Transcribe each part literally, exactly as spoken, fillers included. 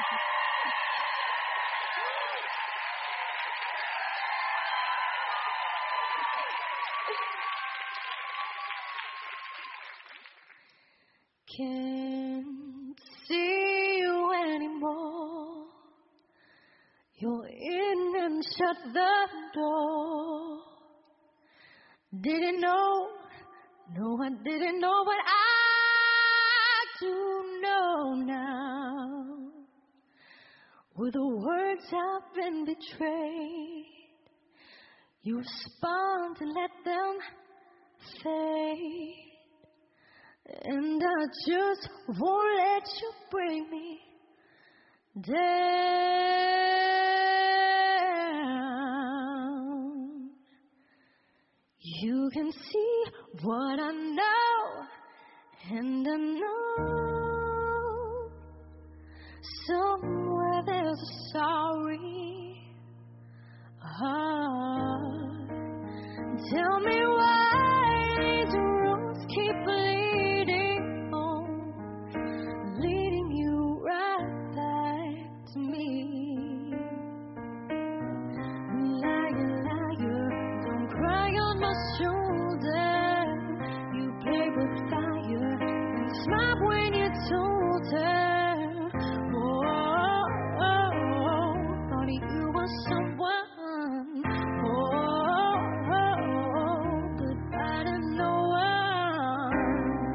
Can't see you anymore. You're in and shut the door. Didn't know, no, I didn't know, but I do know now. With the words I've been betrayed, you respond to let them fade. And I just won't let you bring me down. You can see what I know, and I know somewhere there's a sorry heart. Tell me why these roads keep leading on, leading you right back to me. Liar, liar, don't cry on my shoulder. You play with fire and smile when you told her. Oh, oh, oh, thought you were someone. Oh, oh, oh, goodbye to no one.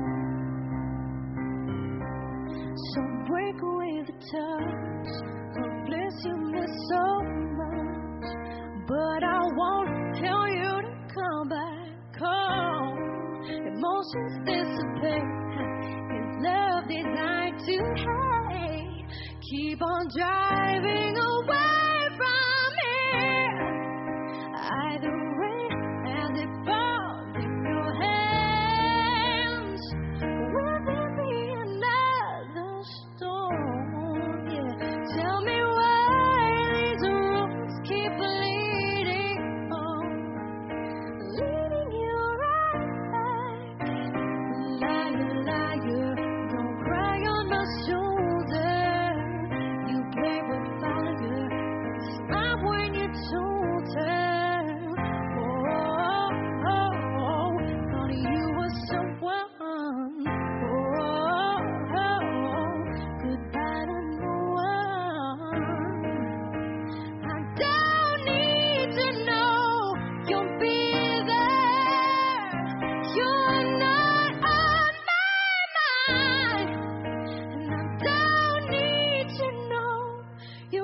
So break away the touch of bliss you miss so much. But I won't tell you to come back home. Emotions dissipate. Is love designed to hate? Keep on driving away from here. Either way, as it falls in your hands, will there be another storm? Yeah, tell me why these roads keep leading on, leading you right back. Liar, liar, don't cry on my shoulder. You play with fire, smile when you told her. Oh, oh, oh, thought you were someone. Oh, oh, oh, goodbye to no one. I don't need to know you'll be there. You're not on my mind, and I don't need to know you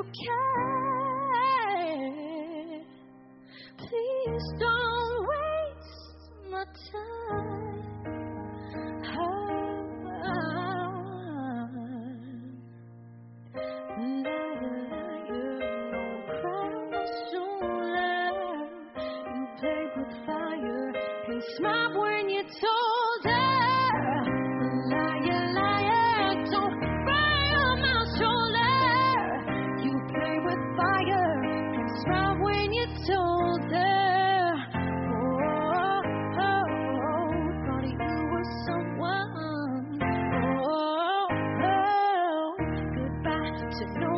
care. Please don't waste my time. Liar, liar, don't cry on my shoulder. You played with fire and smiled when you told her. Liar, liar, don't cry on my shoulder. You played with fire and smiled when you told her. Oh, oh, oh, thought you were someone. Oh, oh, goodbye to no